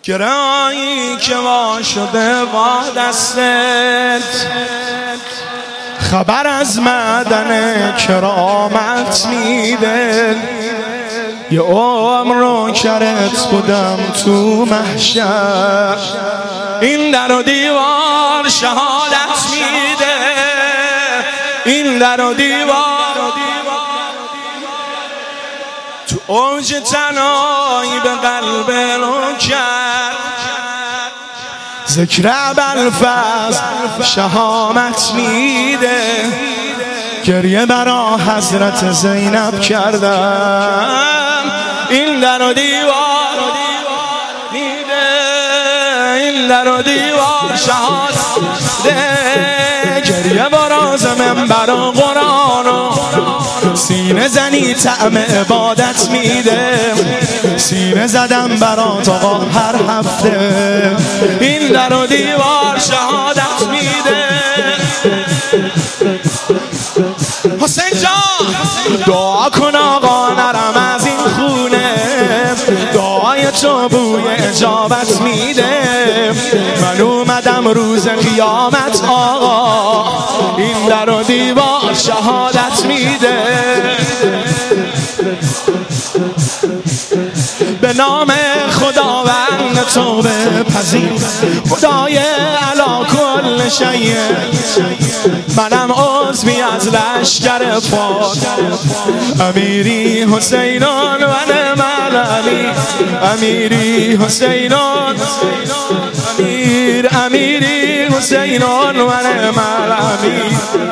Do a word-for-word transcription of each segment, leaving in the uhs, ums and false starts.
گرایی که وا شده با دستت، خبر از معدن کرامت میده. یه عمر کرت بودم تو محشر، این در و دیوار شهادت میده. این در و دیوار تو اوج تنهایی به قلب رو کرد. ذکر ابوالفضل شهامت میده، گریه برا حضرت زینب کردم. این در و دیوار میده، این در و دیوار شهادت ده. گریه براز منبر و قرآن و سینه زنی طعم عبادت میده. سینه زدم برات آقا هر هفته، این در و دیوار شهادت میده. حسین جان دعا کن آقا نرم از این خونه، دعای تو بوی اجابت میده. من اومدم روز قیامت آقا، این در و دیوار شهادت میده. به نام خداوند توبه پذیر، خدای علا کل شیء. منم عضوی از لشکر پاک، امیری حسینان و نعم العلی. امیری حسینان، امیر امیری حسینان و نعم العلی.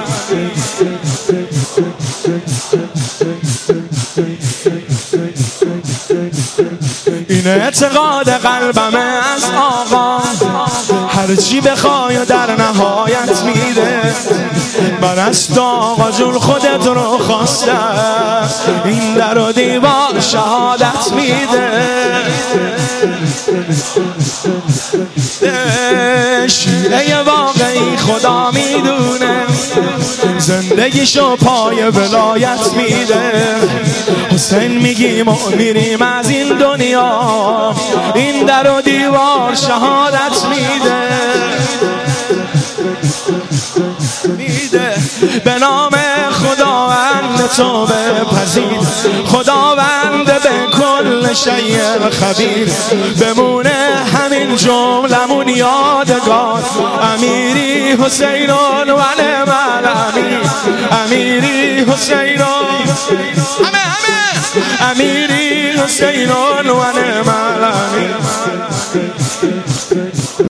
این اعتقاد قلبم از آقا، هر چی بخوای و در نهایت میده. من از آقا جون خودت رو خواستم، این در و دیوار شهادت میده. شیعه واقعی خدا میدونه، زندگیشو پای ولایت میده. حسین میگیم و میریم از این دنیا، این در و دیوار شهادت میده. میده به نام خداوند توبه پذیر، خداوند به کل شیء خبیر. بمونه همین جملمون یادگار، امیری حسینان و نعم العلی. امیری حسینان، همه همه امیری حسینان و نعم العلی.